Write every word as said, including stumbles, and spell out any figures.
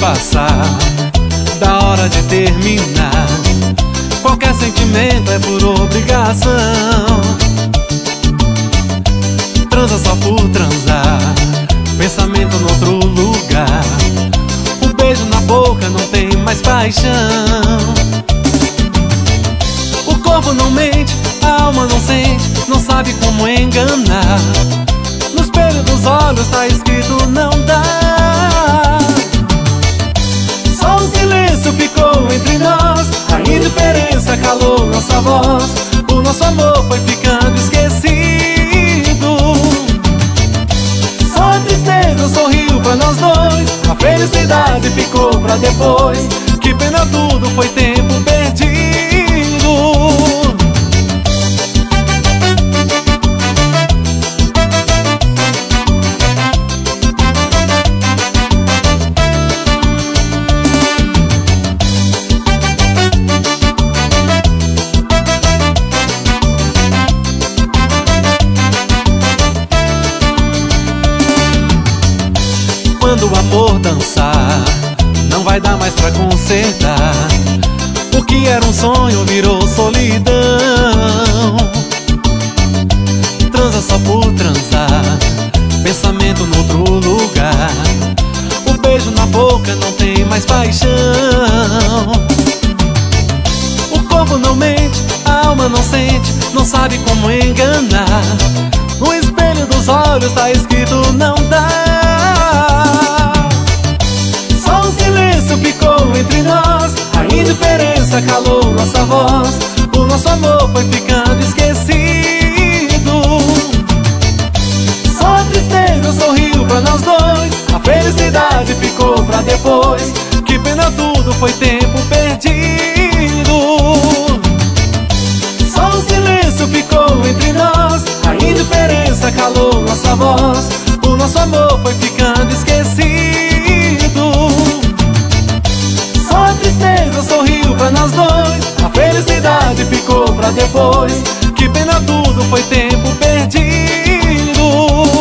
passar da hora de terminar. Qualquer sentimento é por obrigação. Transa só por transar, pensamento no outro lugar. O beijo na boca não tem mais paixão. O corpo não mente, a alma não sente, não sabe como enganar. No espelho dos olhos tá escrito não dá. Só um silêncio ficou entre nós, a indiferença calou nossa voz. O nosso amor foi ficando esquecido. Só a tristeza sorriu pra nós dois, a felicidade ficou pra depois. Que pena, tudo foi tempo perdido. Quando o amor dançar, não vai dar mais pra consertar. O que era um sonho virou solidão. Transa só por transar, pensamento no outro lugar. O beijo na boca não tem mais paixão. O corpo não mente, a alma não sente, não sabe como enganar. No espelho dos olhos tá escrito não dá. Só um silêncio ficou entre nós, a indiferença calou nossa voz. O nosso amor foi ficando esquecido. Só a tristeza sorriu pra nós dois, a felicidade ficou pra depois. Que pena, tudo foi tempo perdido. Só um silêncio ficou entre nós, a indiferença calou nossa voz. O nosso amor foi ficando esquecido. Só a tristeza sorriu pra nós dois, a felicidade ficou pra depois. Que pena, tudo foi tempo perdido.